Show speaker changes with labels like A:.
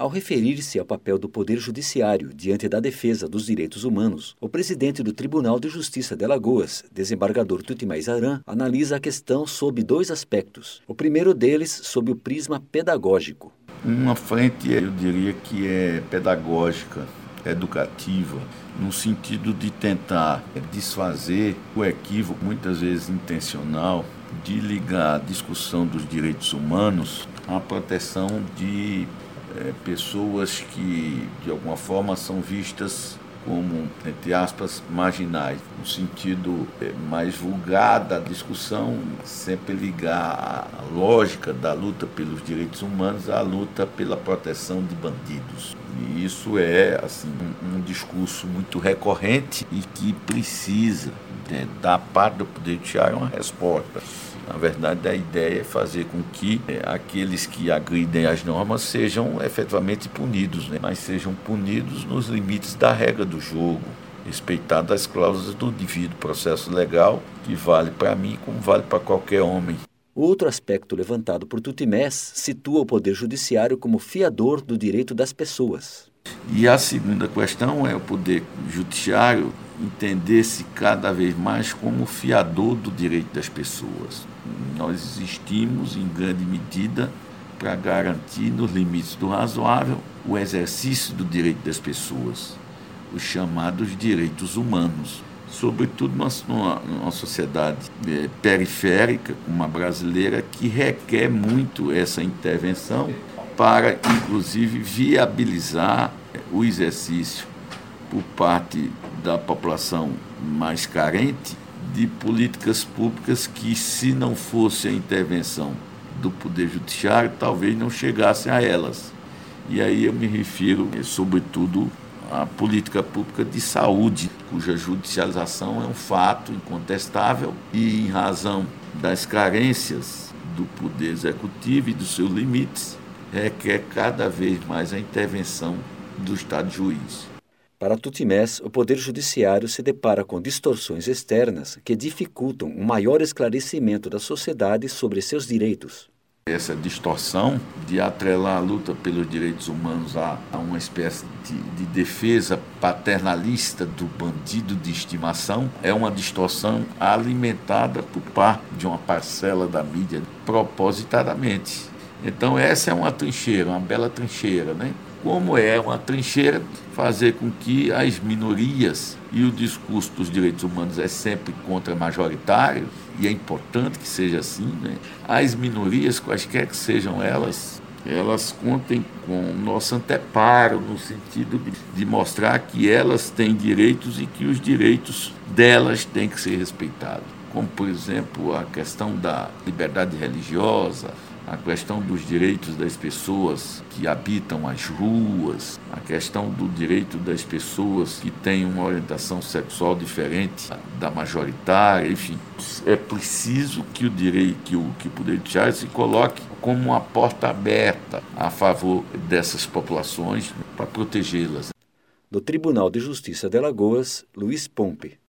A: Ao referir-se ao papel do Poder Judiciário diante da defesa dos direitos humanos, o presidente do Tribunal de Justiça de Alagoas, desembargador Tutimés Aran, analisa a questão sob dois aspectos. O primeiro deles sob o prisma pedagógico.
B: Uma frente, eu diria que é pedagógica, educativa, no sentido de tentar desfazer o equívoco, muitas vezes intencional, de ligar a discussão dos direitos humanos à proteção de pessoas que, de alguma forma, são vistas como, entre aspas, marginais, no sentido mais vulgar da discussão, sempre ligar a lógica da luta pelos direitos humanos à luta pela proteção de bandidos. E isso é assim, um discurso muito recorrente e que precisa, da parte do Poder Judiciário, uma resposta. Na verdade, a ideia é fazer com que aqueles que agridem as normas sejam efetivamente punidos, mas sejam punidos nos limites da regra do jogo, respeitando as cláusulas do devido processo legal, que vale para mim como vale para qualquer homem.
A: Outro aspecto levantado por Tutimés situa o Poder Judiciário como fiador do direito das pessoas.
B: E a segunda questão é o Poder Judiciário entender-se cada vez mais como fiador do direito das pessoas. Nós existimos, em grande medida, para garantir, nos limites do razoável, o exercício do direito das pessoas, os chamados direitos humanos. Sobretudo numa sociedade periférica, como a brasileira, que requer muito essa intervenção para, inclusive, viabilizar o exercício por parte da população mais carente de políticas públicas que, se não fosse a intervenção do Poder Judiciário, talvez não chegassem a elas. E aí eu me refiro, sobretudo, à política pública de saúde, cuja judicialização é um fato incontestável e, em razão das carências do Poder Executivo e dos seus limites, requer cada vez mais a intervenção do Estado juiz.
A: Para Tutimés, o Poder Judiciário se depara com distorções externas que dificultam um maior esclarecimento da sociedade sobre seus direitos.
B: Essa distorção de atrelar a luta pelos direitos humanos a uma espécie de defesa paternalista do bandido de estimação é uma distorção alimentada por parte de uma parcela da mídia propositadamente. Então essa é uma trincheira, uma bela trincheira, Como é uma trincheira fazer com que as minorias, e o discurso dos direitos humanos é sempre contra-majoritário, e é importante que seja assim, as minorias, quaisquer que sejam elas contem com o nosso anteparo, no sentido de mostrar que elas têm direitos e que os direitos delas têm que ser respeitados. Como, por exemplo, a questão da liberdade religiosa, a questão dos direitos das pessoas que habitam as ruas, a questão do direito das pessoas que têm uma orientação sexual diferente da majoritária, enfim. É preciso que o Poder Judiciário se coloque como uma porta aberta a favor dessas populações para protegê-las.
A: Do Tribunal de Justiça de Alagoas, Luiz Pompe.